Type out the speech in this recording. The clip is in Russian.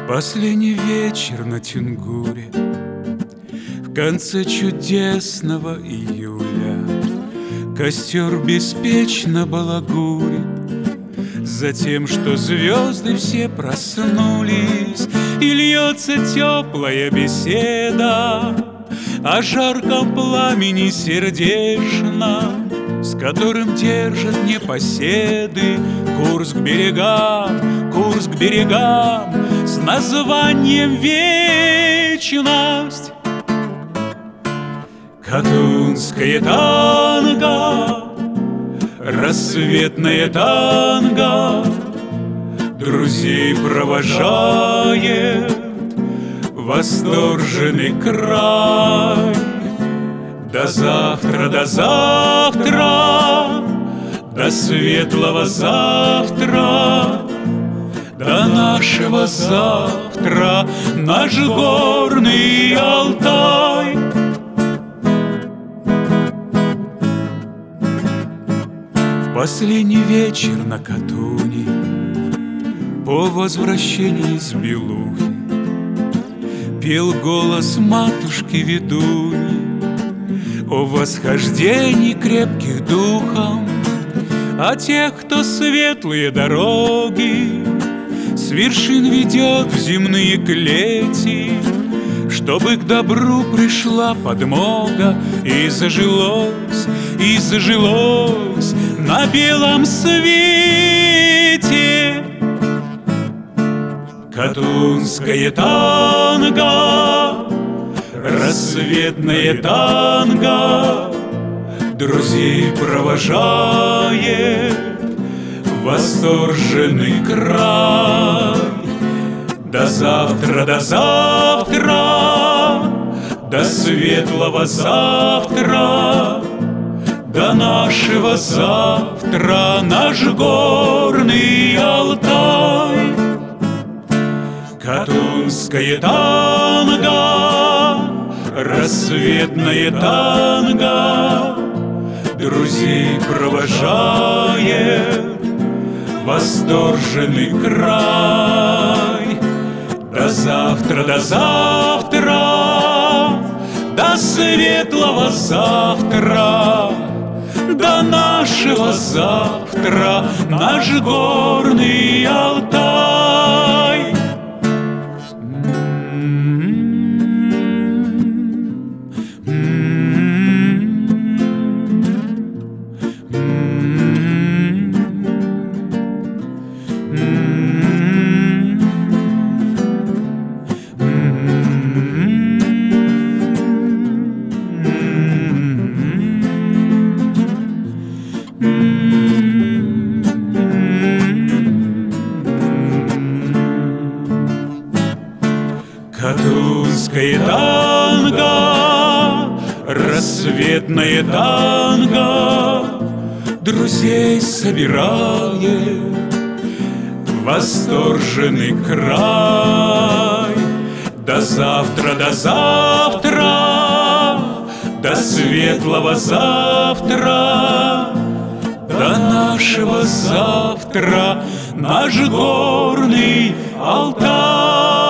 Последний вечер на Тюнгуре, в конце чудесного июля. Костер беспечно балагурит за тем, что звезды все проснулись, и льется теплая беседа о жарком пламени сердечном, с которым держат непоседы курс к берегам, с названием вечность. Катунское танго, рассветное танго, друзей провожает восторженный край. До завтра, до завтра, до светлого завтра, до нашего завтра, наш горный Алтай. В последний вечер на Катуни, по возвращении с Белухи, пел голос матушки ведуньи о восхождении крепких духом, о тех, кто светлые дороги с вершин ведет в земные клети, чтобы к добру пришла подмога и зажилось на белом свете. Катунское танго, рассветное танго, друзей провожает восторженный край. До завтра, до завтра, до светлого завтра, до нашего завтра, наш горный Алтай. Катунское танго, рассветное танго, друзей провожает восторженный край. До завтра, до завтра, до светлого завтра, до нашего завтра, наш горный Алтай. Катунское танго, рассветное танго, друзей собирает восторженный край. До завтра, до завтра, до светлого завтра, до нашего завтра, наш горный Алтай.